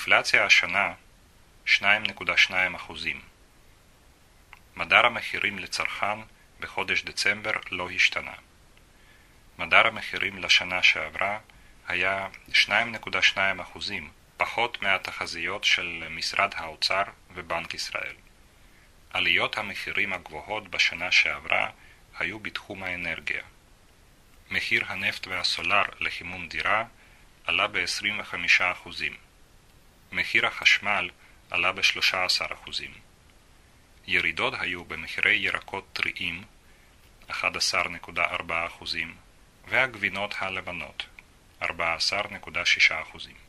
האינפלציה השנה 2.2%. מדד המחירים לצרכן בחודש דצמבר לא השתנה. מדד המחירים לשנה שעברה היה 2.2%, פחות מהתחזיות של משרד האוצר ובנק ישראל. עליות המחירים הגבוהות בשנה שעברה היו בתחום האנרגיה. מחיר הנפט והסולר לחימום דירה עלה ב-25%. מחיר החשמל עלה ב-13%. ירידות היו במחירי ירקות טריים 11.4% והגבינות הלבנות 14.6%.